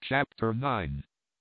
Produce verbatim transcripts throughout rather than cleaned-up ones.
Chapter nine.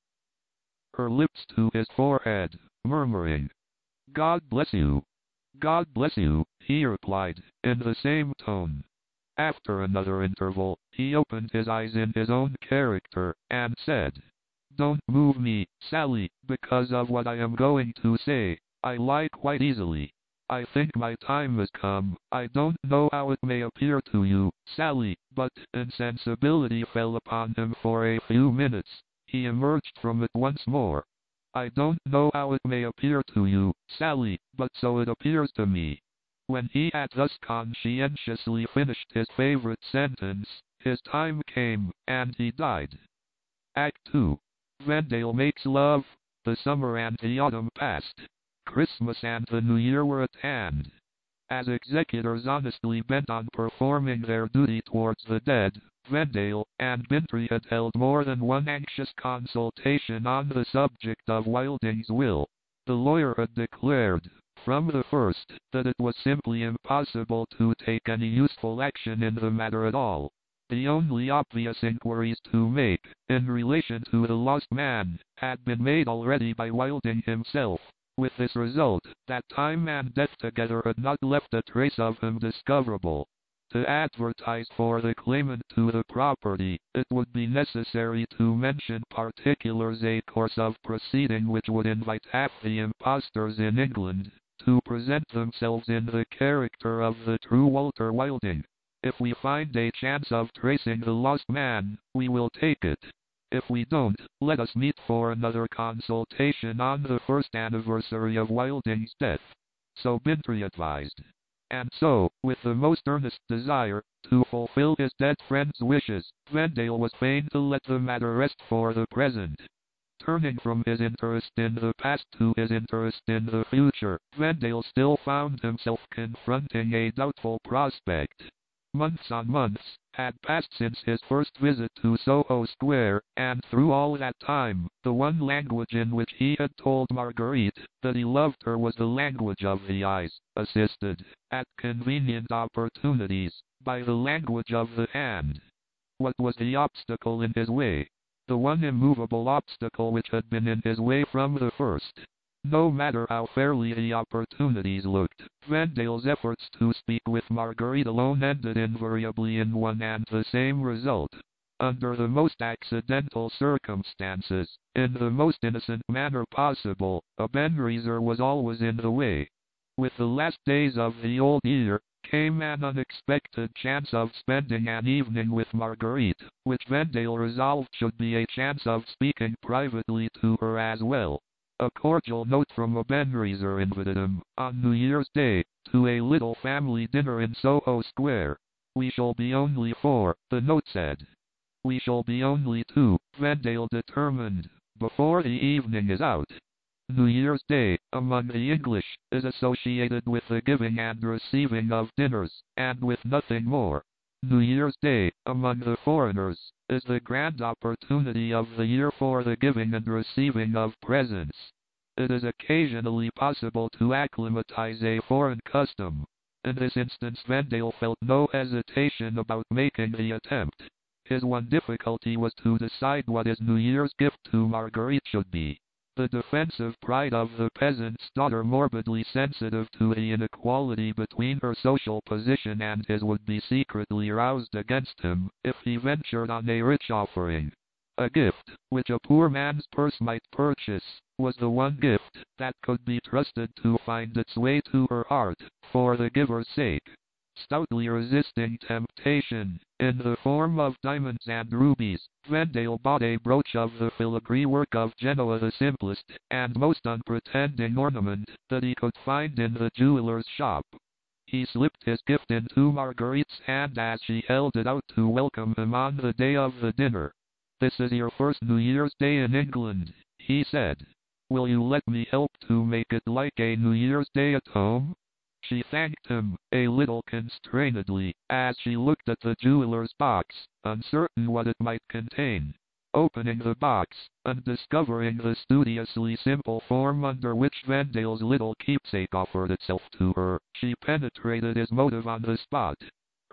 Her lips to his forehead, murmuring, "God bless you. God bless you," he replied, in the same tone. After another interval, he opened his eyes in his own character, and said, "Don't move me, Sally, because of what I am going to say. I lie quite easily. I think my time has come. I don't know how it may appear to you, Sally, but insensibility fell upon him for a few minutes. He emerged from it once more. I don't know how it may appear to you, Sally, but so it appears to me." When he had thus conscientiously finished his favorite sentence, his time came, and he died. Act two. Vendale makes love. The summer and the autumn passed. Christmas and the New Year were at hand. As executors honestly bent on performing their duty towards the dead, Vendale and Bintry had held more than one anxious consultation on the subject of Wilding's will. The lawyer had declared, from the first, that it was simply impossible to take any useful action in the matter at all. The only obvious inquiries to make, in relation to the lost man, had been made already by Wilding himself, with this result, that time and death together had not left a trace of him discoverable. To advertise for the claimant to the property, it would be necessary to mention particulars, a course of proceeding which would invite half the impostors in England to present themselves in the character of the true Walter Wilding. If we find a chance of tracing the lost man, we will take it. If we don't, let us meet for another consultation on the first anniversary of Wilding's death. So Bintry advised. And so, with the most earnest desire to fulfill his dead friend's wishes, Vendale was fain to let the matter rest for the present. Turning from his interest in the past to his interest in the future, Vendale still found himself confronting a doubtful prospect. Months on months had passed since his first visit to Soho Square, and through all that time, the one language in which he had told Marguerite that he loved her was the language of the eyes, assisted, at convenient opportunities, by the language of the hand. What was the obstacle in his way? The one immovable obstacle which had been in his way from the first. No matter how fairly the opportunities looked, Vendale's efforts to speak with Marguerite alone ended invariably in one and the same result. Under the most accidental circumstances, in the most innocent manner possible, a Benreizer was always in the way. With the last days of the old year, came an unexpected chance of spending an evening with Marguerite, which Vendale resolved should be a chance of speaking privately to her as well. A cordial note from a Benreizer invited him, on New Year's Day, to a little family dinner in Soho Square. "We shall be only four," the note said. "We shall be only two," Vendale determined, "before the evening is out." New Year's Day, among the English, is associated with the giving and receiving of dinners, and with nothing more. New Year's Day, among the foreigners, is the grand opportunity of the year for the giving and receiving of presents. It is occasionally possible to acclimatize a foreign custom. In this instance Vendale felt no hesitation about making the attempt. His one difficulty was to decide what his New Year's gift to Marguerite should be. The defensive pride of the peasant's daughter, morbidly sensitive to the inequality between her social position and his, would be secretly roused against him if he ventured on a rich offering. A gift, which a poor man's purse might purchase, was the one gift that could be trusted to find its way to her heart, for the giver's sake. Stoutly resisting temptation, in the form of diamonds and rubies, Vendale bought a brooch of the filigree work of Genoa, the simplest and most unpretending ornament that he could find in the jeweller's shop. He slipped his gift into Marguerite's hand as she held it out to welcome him on the day of the dinner. "This is your first New Year's Day in England," he said. "Will you let me help to make it like a New Year's Day at home?" She thanked him, a little constrainedly, as she looked at the jeweller's box, uncertain what it might contain. Opening the box, and discovering the studiously simple form under which Vendale's little keepsake offered itself to her, she penetrated his motive on the spot.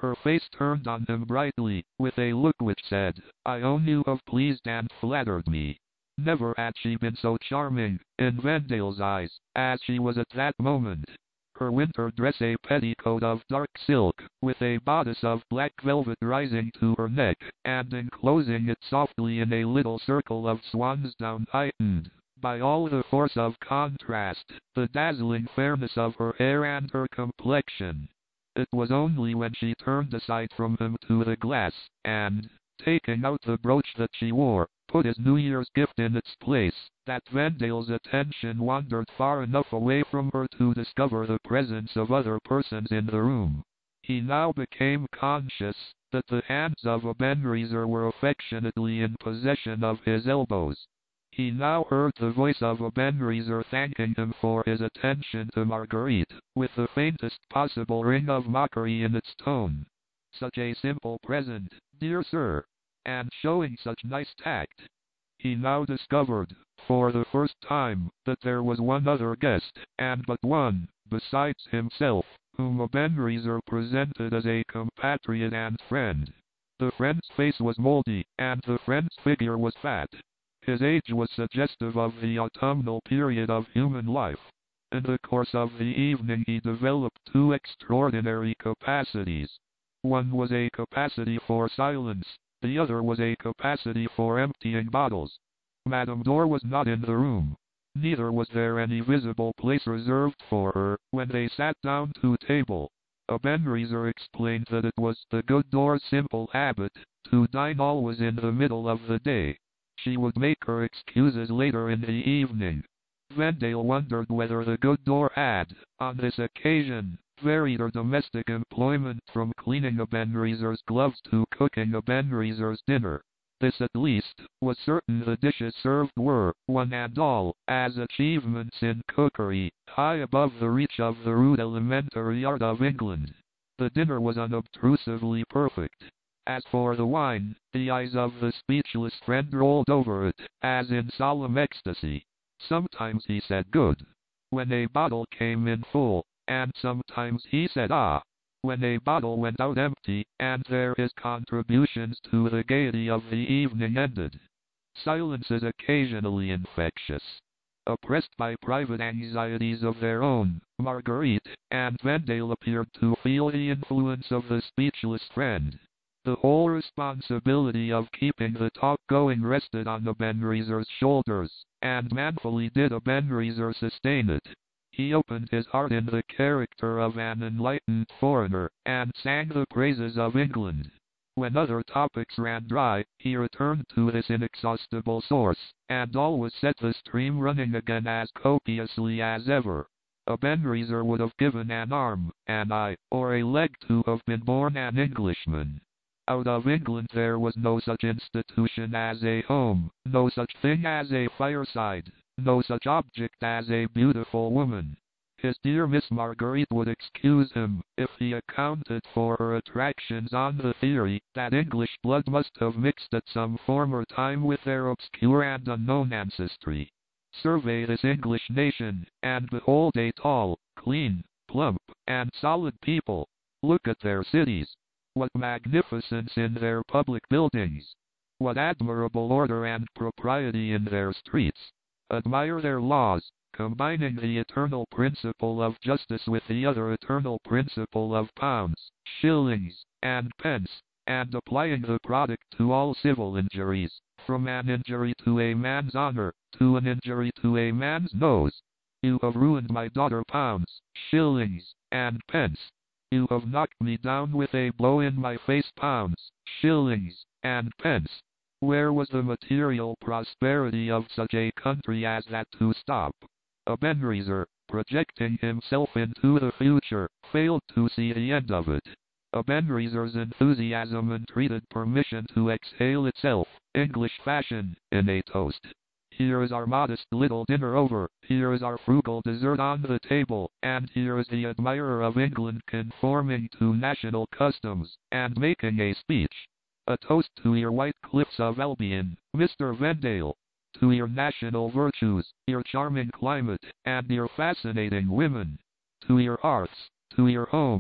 Her face turned on him brightly, with a look which said, "I own you have pleased and flattered me." Never had she been so charming, in Vendale's eyes, as she was at that moment. Her winter dress, a petticoat of dark silk, with a bodice of black velvet rising to her neck, and enclosing it softly in a little circle of swan's down, heightened, by all the force of contrast, the dazzling fairness of her hair and her complexion. It was only when she turned aside from him to the glass, and, taking out the brooch that she wore, put his New Year's gift in its place, that Vendale's attention wandered far enough away from her to discover the presence of other persons in the room. He now became conscious that the hands of Obenreizer were affectionately in possession of his elbows. He now heard the voice of Obenreizer thanking him for his attention to Marguerite, with the faintest possible ring of mockery in its tone. Such a simple present, dear sir, and showing such nice tact. He now discovered, for the first time, that there was one other guest, and but one, besides himself, whom Obenreizer presented as a compatriot and friend. The friend's face was moldy, and the friend's figure was fat. His age was suggestive of the autumnal period of human life. In the course of the evening he developed two extraordinary capacities. One was a capacity for silence, the other was a capacity for emptying bottles. Madame Dor was not in the room. Neither was there any visible place reserved for her when they sat down to table. Obenreizer explained that it was the good Dor's simple habit to dine always in the middle of the day. She would make her excuses later in the evening. Vendale wondered whether the good Dor had, on this occasion, varied her domestic employment from cleaning Obenreizer's gloves to cooking Obenreizer's dinner. This at least was certain: the dishes served were, one and all, as achievements in cookery, high above the reach of the rude elementary art of England. The dinner was unobtrusively perfect. As for the wine, the eyes of the speechless friend rolled over it, as in solemn ecstasy. Sometimes he said good, when a bottle came in full, and sometimes he said ah, when a bottle went out empty, and there his contributions to the gaiety of the evening ended. Silence is occasionally infectious. Oppressed by private anxieties of their own, Marguerite and Vendale appeared to feel the influence of the speechless friend. The whole responsibility of keeping the talk going rested on Obenreizer's shoulders, and manfully did Obenreizer sustain it. He opened his heart in the character of an enlightened foreigner, and sang the praises of England. When other topics ran dry, he returned to this inexhaustible source, and always set the stream running again as copiously as ever. Obenreizer would have given an arm, an eye, or a leg to have been born an Englishman. Out of England there was no such institution as a home, no such thing as a fireside, no such object as a beautiful woman. His dear Miss Marguerite would excuse him, if he accounted for her attractions on the theory that English blood must have mixed at some former time with their obscure and unknown ancestry. Survey this English nation, and behold a tall, clean, plump, and solid people. Look at their cities. What magnificence in their public buildings! What admirable order and propriety in their streets! Admire their laws, combining the eternal principle of justice with the other eternal principle of pounds, shillings, and pence, and applying the product to all civil injuries, from an injury to a man's honor, to an injury to a man's nose. You have ruined my daughter pounds, shillings, and pence. You have knocked me down with a blow in my face pounds, shillings, and pence. Where was the material prosperity of such a country as that to stop? Obenreizer, projecting himself into the future, failed to see the end of it. Obenreizer's enthusiasm entreated permission to exhale itself, English fashion, in a toast. Here is our modest little dinner over, here is our frugal dessert on the table, and here is the admirer of England conforming to national customs, and making a speech. A toast to your white cliffs of Albion, Mister Vendale, to your national virtues, your charming climate, and your fascinating women, to your hearths, to your homes,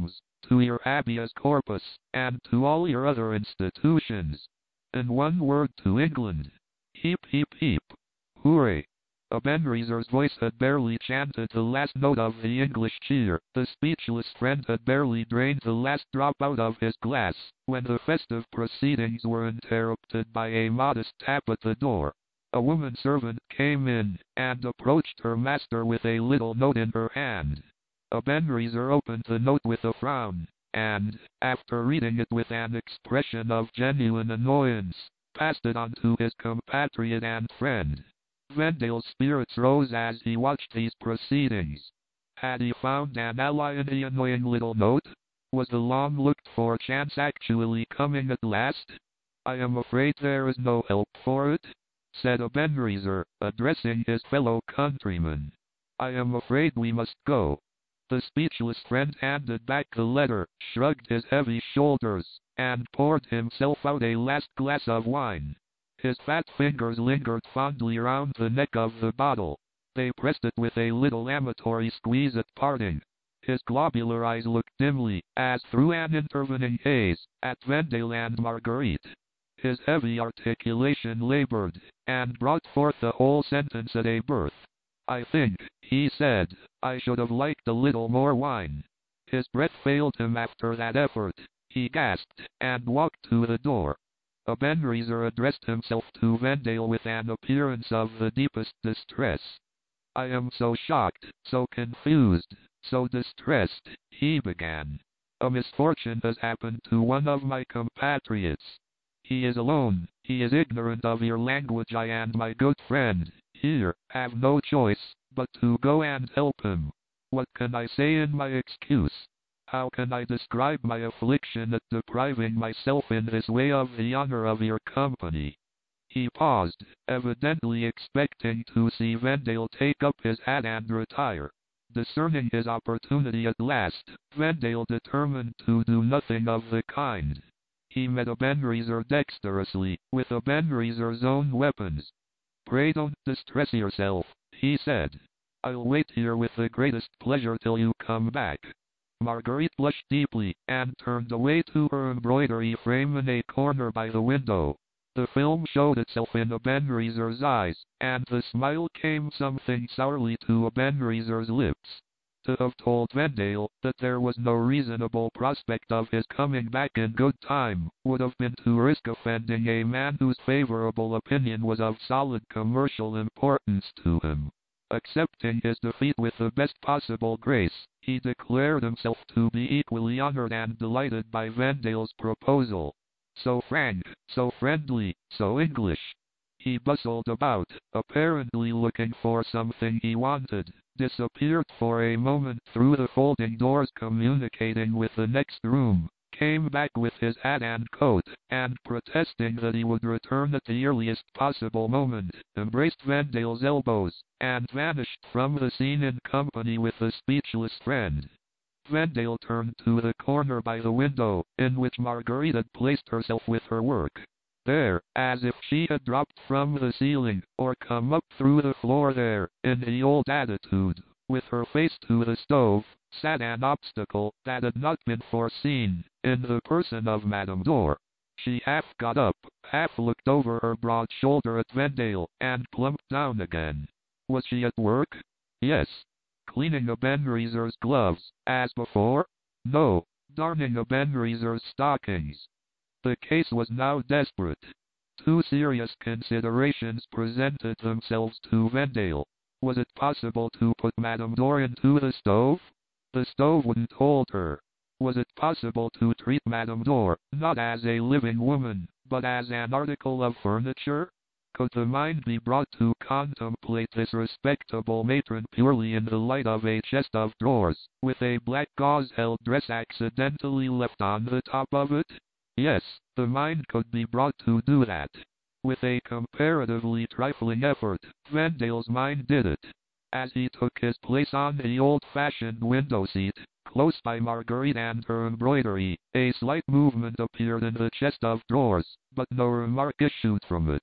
to your habeas corpus, and to all your other institutions. In one word, to England. Heap, heap, heap. Hooray! Ebenezer's voice had barely chanted the last note of the English cheer, the speechless friend had barely drained the last drop out of his glass, when the festive proceedings were interrupted by a modest tap at the door. A woman servant came in, and approached her master with a little note in her hand. Ebenezer opened the note with a frown, and, after reading it with an expression of genuine annoyance, passed it on to his compatriot and friend. Vendale's spirits rose as he watched these proceedings. Had he found an ally in the annoying little note? Was the long-looked-for chance actually coming at last? "I am afraid there is no help for it," said Ebenezer, addressing his fellow countryman. "I am afraid we must go." The speechless friend handed back the letter, shrugged his heavy shoulders, and poured himself out a last glass of wine. His fat fingers lingered fondly round the neck of the bottle. They pressed it with a little amatory squeeze at parting. His globular eyes looked dimly, as through an intervening haze, at Vendale and Marguerite. His heavy articulation labored, and brought forth the whole sentence at a birth. "I think," he said, "I should have liked a little more wine." His breath failed him after that effort. He gasped, and walked to the door. Ebenezer addressed himself to Vendale with an appearance of the deepest distress. "I am so shocked, so confused, so distressed," he began. "A misfortune has happened to one of my compatriots. He is alone, he is ignorant of your language. I and my good friend, here, have no choice, but to go and help him. What can I say in my excuse? How can I describe my affliction at depriving myself in this way of the honor of your company?" He paused, evidently expecting to see Vendale take up his hat and retire. Discerning his opportunity at last, Vendale determined to do nothing of the kind. He met Ebenezer dexterously, with Ebenezer's own weapons. "Pray don't distress yourself," he said. "I'll wait here with the greatest pleasure till you come back." Marguerite blushed deeply, and turned away to her embroidery frame in a corner by the window. The film showed itself in Ebenezer's eyes, and the smile came something sourly to Ebenezer's lips. To have told Vendale that there was no reasonable prospect of his coming back in good time, would have been to risk offending a man whose favorable opinion was of solid commercial importance to him. Accepting his defeat with the best possible grace, he declared himself to be equally honored and delighted by Vendale's proposal. So frank, so friendly, so English. He bustled about, apparently looking for something he wanted, disappeared for a moment through the folding doors communicating with the next room, came back with his hat and coat, and protesting that he would return at the earliest possible moment, embraced Vendale's elbows, and vanished from the scene in company with the speechless friend. Vendale turned to the corner by the window, in which Marguerite had placed herself with her work. There, as if she had dropped from the ceiling, or come up through the floor there, in the old attitude, with her face to the stove, sat an obstacle that had not been foreseen, in the person of Madame Dor. She half got up, half looked over her broad shoulder at Vendale, and plumped down again. Was she at work? Yes. Cleaning Ebenezer's gloves, as before? No, darning Ebenezer's stockings. The case was now desperate. Two serious considerations presented themselves to Vendale. Was it possible to put Madame Dor into the stove? The stove wouldn't hold her. Was it possible to treat Madame Dor, not as a living woman, but as an article of furniture? Could the mind be brought to contemplate this respectable matron purely in the light of a chest of drawers, with a black gauze-held dress accidentally left on the top of it? Yes, the mind could be brought to do that. With a comparatively trifling effort, Vendale's mind did it. As he took his place on the old-fashioned window seat, close by Marguerite and her embroidery, a slight movement appeared in the chest of drawers, but no remark issued from it.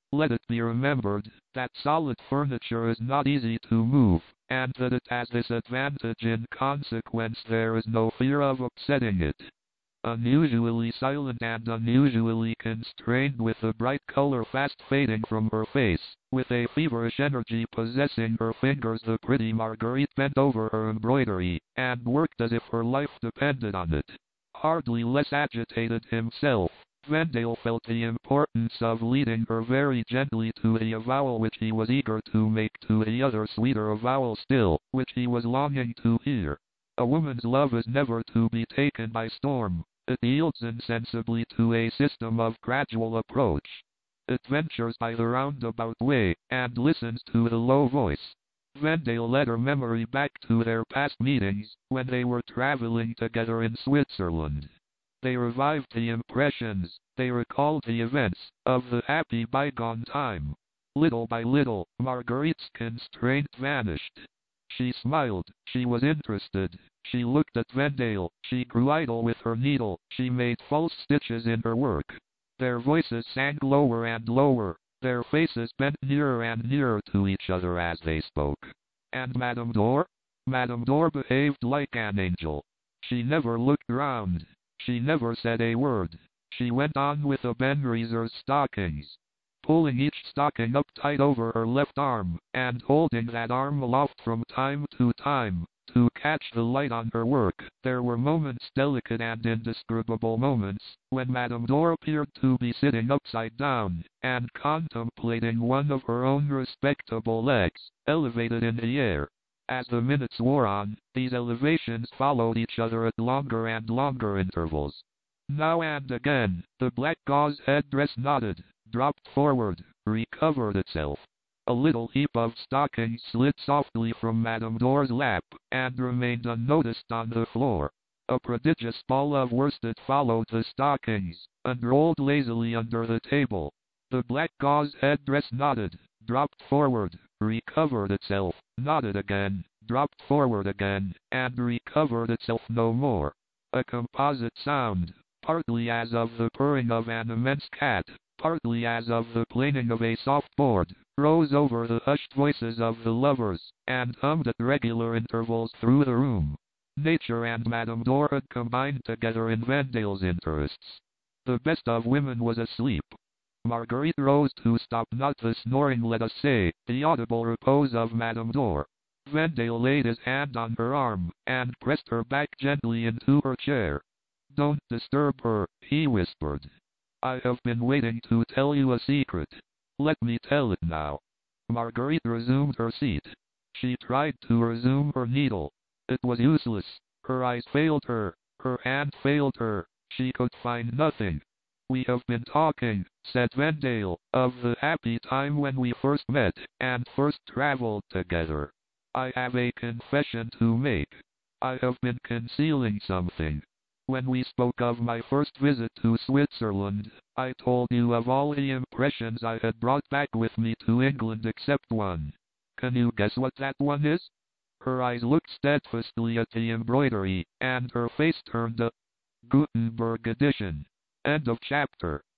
Let it be remembered that solid furniture is not easy to move, and that it has this advantage: in consequence there is no fear of upsetting it. Unusually silent and unusually constrained, with the bright color fast fading from her face, with a feverish energy possessing her fingers, the pretty Marguerite bent over her embroidery, and worked as if her life depended on it. Hardly less agitated himself, Vendale felt the importance of leading her very gently to the avowal which he was eager to make, to the other sweeter avowal still, which he was longing to hear. A woman's love is never to be taken by storm. It yields insensibly to a system of gradual approach. It ventures by the roundabout way, and listens to the low voice. Vendale led her memory back to their past meetings, when they were traveling together in Switzerland. They revived the impressions, they recalled the events, of the happy bygone time. Little by little, Marguerite's constraint vanished. She smiled, she was interested, she looked at Vendale, she grew idle with her needle, she made false stitches in her work. Their voices sank lower and lower, their faces bent nearer and nearer to each other as they spoke. And Madame Dor? Madame Dor behaved like an angel. She never looked round. She never said a word. She went on with the Benriser's stockings, pulling each stocking up tight over her left arm, and holding that arm aloft from time to time, to catch the light on her work. There were moments, delicate and indescribable moments, when Madame Dor appeared to be sitting upside down, and contemplating one of her own respectable legs, elevated in the air. As the minutes wore on, these elevations followed each other at longer and longer intervals. Now and again, the black gauze headdress nodded, dropped forward, recovered itself. A little heap of stockings slid softly from Madame Dor's lap, and remained unnoticed on the floor. A prodigious ball of worsted followed the stockings, and rolled lazily under the table. The black gauze headdress nodded, dropped forward, recovered itself, nodded again, dropped forward again, and recovered itself no more. A composite sound, partly as of the purring of an immense cat, partly as of the planing of a soft board, rose over the hushed voices of the lovers, and hummed at regular intervals through the room. Nature and Madame Dor had combined together in Vendale's interests. The best of women was asleep. Marguerite rose to stop not the snoring, let us say, the audible repose of Madame Dor. Vendale laid his hand on her arm, and pressed her back gently into her chair. "Don't disturb her," he whispered. "I have been waiting to tell you a secret. Let me tell it now." Marguerite resumed her seat. She tried to resume her needle. It was useless. Her eyes failed her. Her hand failed her. She could find nothing. "We have been talking," said Vendale, "of the happy time when we first met, and first traveled together. I have a confession to make. I have been concealing something. When we spoke of my first visit to Switzerland, I told you of all the impressions I had brought back with me to England except one. Can you guess what that one is?" Her eyes looked steadfastly at the embroidery, and her face turned a Gutenberg edition. End of chapter.